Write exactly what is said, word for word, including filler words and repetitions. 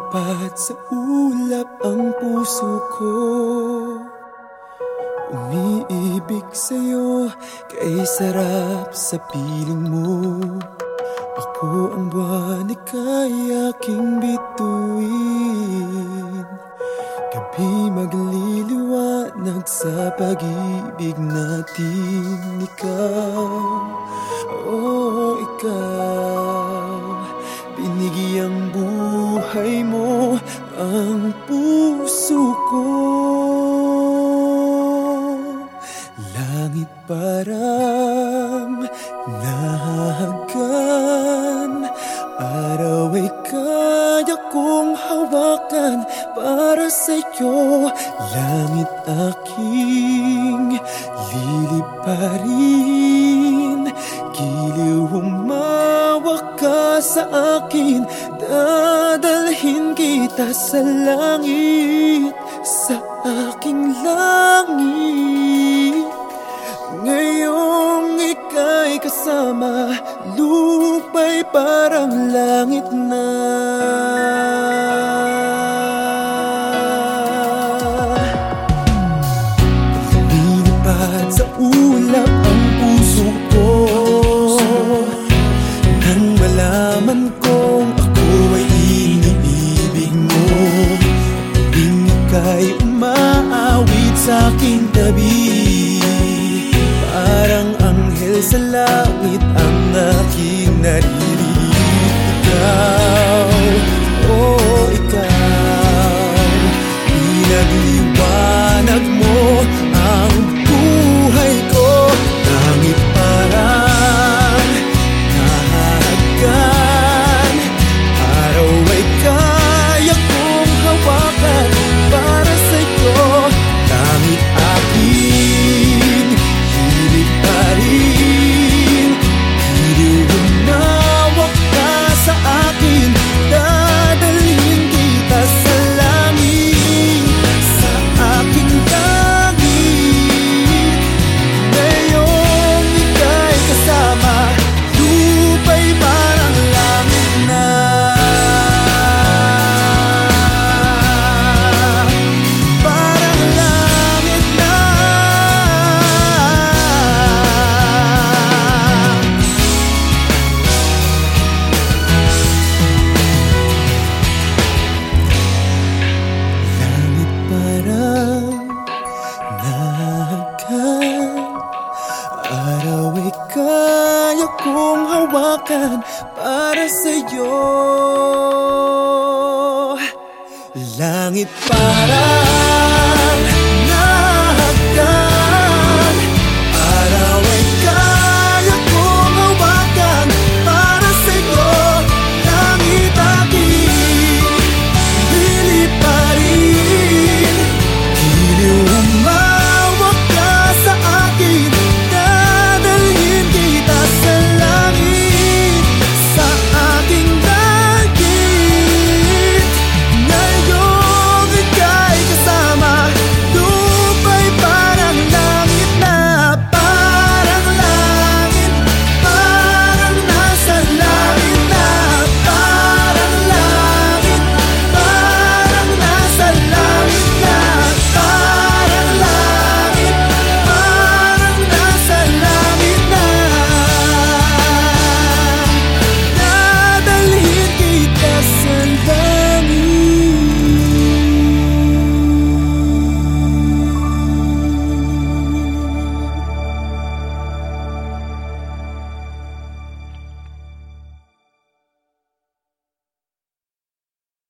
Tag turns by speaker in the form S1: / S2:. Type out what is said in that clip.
S1: Lumilipad sa ulap ang puso ko, umiibig sa'yo, kay sarap sa piling mo. Ako ang buwan, ika'y aking bituin. Gabi magliliwanag sa pag-ibig natin. Ikaw, oh ikaw, binigyang buhay mo ang puso ko. Langit parang nahahagan, araw ay kaya kong hawakan para sa'yo. Langit aking liliparin, giliw humawak ka sa akin, dadalhin kita sa langit, sa aking langit. Ngayong ika'y kasama, lupa'y parang langit na. Lumilipad sa ulap ang puso ko, nang malaman kong ako ay iniibig mo. Tuwing ika'y umaawit sa aking tabi, parang anghel sa langit ang aking naririnig. Ikaw, oh ikaw, pinagliwanag mo ang buhay ko. Langit parang nahahagan, araw ay kaya kong hawakan para sa'yo. Langit aking liliparin, giliw humawak ka sa akin, dadalhin kita sa langit, sa aking langit. Ngayong ika'y kasama, lupa'y parang langit na. Parang langit na. Langit parang nahahagan, araw ay kaya kong hawakan para sa'yo. Langit parang